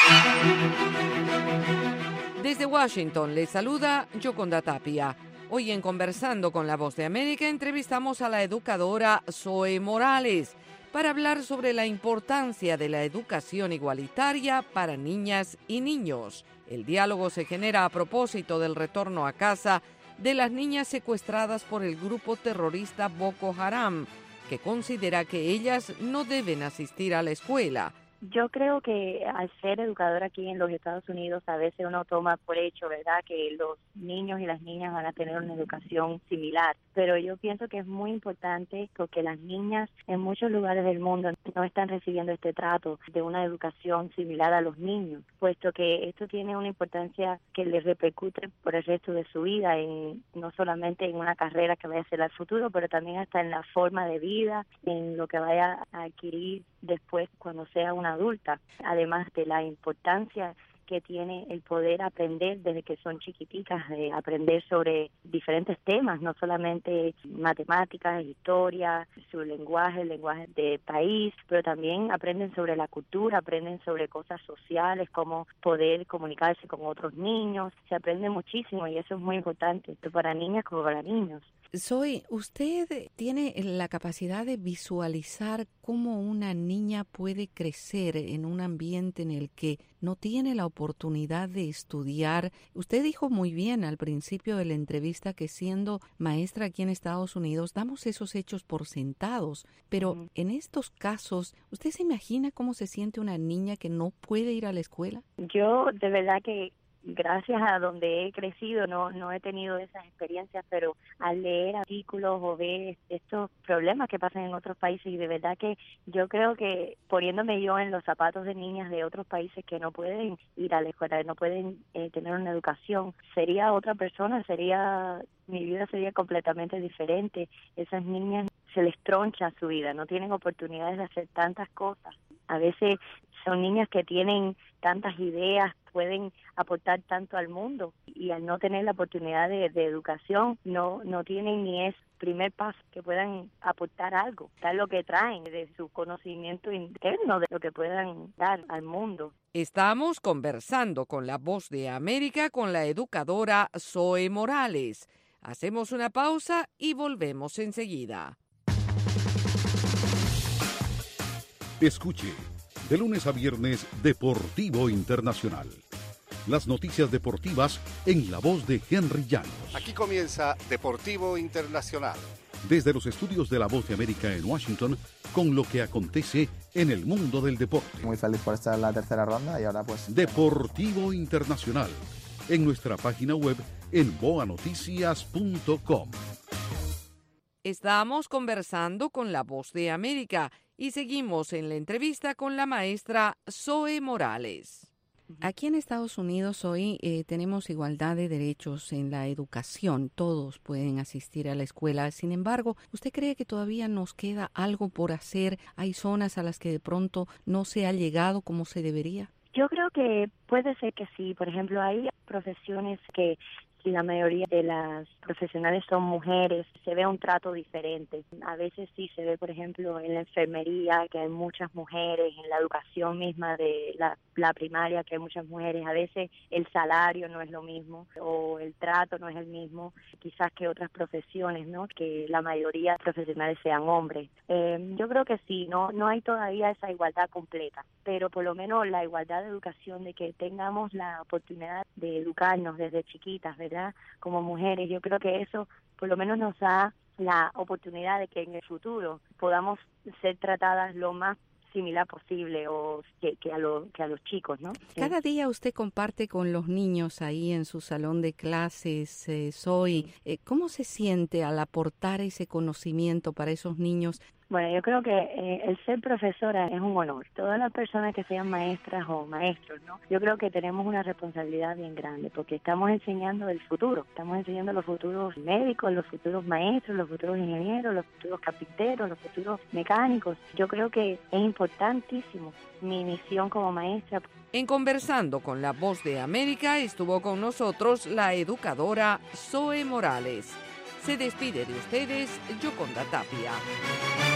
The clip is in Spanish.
Desde Washington les saluda Yoconda Tapia. Hoy en Conversando con la Voz de América entrevistamos a la educadora Zoe Morales para hablar sobre la importancia de la educación igualitaria para niñas y niños. El diálogo se genera a propósito del retorno a casa de las niñas secuestradas por el grupo terrorista Boko Haram, que considera que ellas no deben asistir a la escuela. Yo creo que al ser educadora aquí en los Estados Unidos, a veces uno toma por hecho, ¿verdad?, que los niños y las niñas van a tener una educación similar. Pero yo pienso que es muy importante porque las niñas en muchos lugares del mundo no están recibiendo este trato de una educación similar a los niños, puesto que esto tiene una importancia que les repercute por el resto de su vida, no solamente en una carrera que vaya a ser al futuro, pero también hasta en la forma de vida, en lo que vaya a adquirir después cuando sea una adulta, además de la importancia que tiene el poder aprender desde que son chiquititas, de aprender sobre diferentes temas, no solamente matemáticas, historia, su lenguaje, el lenguaje del país, pero también aprenden sobre la cultura, aprenden sobre cosas sociales, cómo poder comunicarse con otros niños, se aprende muchísimo y eso es muy importante, tanto para niñas como para niños. Zoe, ¿usted tiene la capacidad de visualizar cómo una niña puede crecer en un ambiente en el que no tiene la oportunidad de estudiar? Usted dijo muy bien al principio de la entrevista que siendo maestra aquí en Estados Unidos damos esos hechos por sentados, pero en estos casos, ¿usted se imagina cómo se siente una niña que no puede ir a la escuela? Yo de verdad que gracias a donde he crecido no he tenido esas experiencias, pero al leer artículos o ver estos problemas que pasan en otros países, y de verdad que yo creo que poniéndome yo en los zapatos de niñas de otros países que no pueden ir a la escuela, no pueden tener una educación, sería otra persona, mi vida sería completamente diferente. Esas niñas se les troncha su vida, no tienen oportunidades de hacer tantas cosas. A veces son niñas que tienen tantas ideas, pueden aportar tanto al mundo y al no tener la oportunidad de educación, no tienen ni ese primer paso que puedan aportar algo, dar lo que traen de su conocimiento interno, de lo que puedan dar al mundo. Estamos conversando con la Voz de América con la educadora Zoe Morales. Hacemos una pausa y volvemos enseguida. Escuche, de lunes a viernes, Deportivo Internacional. Las noticias deportivas en la voz de Henry Llanos. Aquí comienza Deportivo Internacional. Desde los estudios de la Voz de América en Washington, con lo que acontece en el mundo del deporte. Muy feliz por estar en la tercera ronda y ahora pues... Deportivo Internacional, en nuestra página web en boanoticias.com. Estamos conversando con la Voz de América y seguimos en la entrevista con la maestra Zoe Morales. Aquí en Estados Unidos hoy tenemos igualdad de derechos en la educación. Todos pueden asistir a la escuela. Sin embargo, ¿usted cree que todavía nos queda algo por hacer? ¿Hay zonas a las que de pronto no se ha llegado como se debería? Yo creo que puede ser que sí. Por ejemplo, hay profesiones que si la mayoría de las profesionales son mujeres, se ve un trato diferente. A veces sí se ve, por ejemplo, en la enfermería, que hay muchas mujeres, en la educación misma de la primaria, que hay muchas mujeres. A veces el salario no es lo mismo o el trato no es el mismo, quizás que otras profesiones, ¿no? Que la mayoría de profesionales sean hombres. Yo creo que sí, no hay todavía esa igualdad completa, pero por lo menos la igualdad de educación, de que tengamos la oportunidad de educarnos desde chiquitas, ¿verdad? Como mujeres, yo creo que eso por lo menos nos da la oportunidad de que en el futuro podamos ser tratadas lo más similar posible o que a los chicos, ¿no? Cada día usted comparte con los niños ahí en su salón de clases, Zoe. ¿Cómo se siente al aportar ese conocimiento para esos niños? Bueno, yo creo que el ser profesora es un honor. Todas las personas que sean maestras o maestros, ¿no? Yo creo que tenemos una responsabilidad bien grande porque estamos enseñando el futuro. Estamos enseñando los futuros médicos, los futuros maestros, los futuros ingenieros, los futuros carpinteros, los futuros mecánicos. Yo creo que es importantísimo mi misión como maestra. En Conversando con la Voz de América estuvo con nosotros la educadora Zoe Morales. Se despide de ustedes, Yoconda Tapia.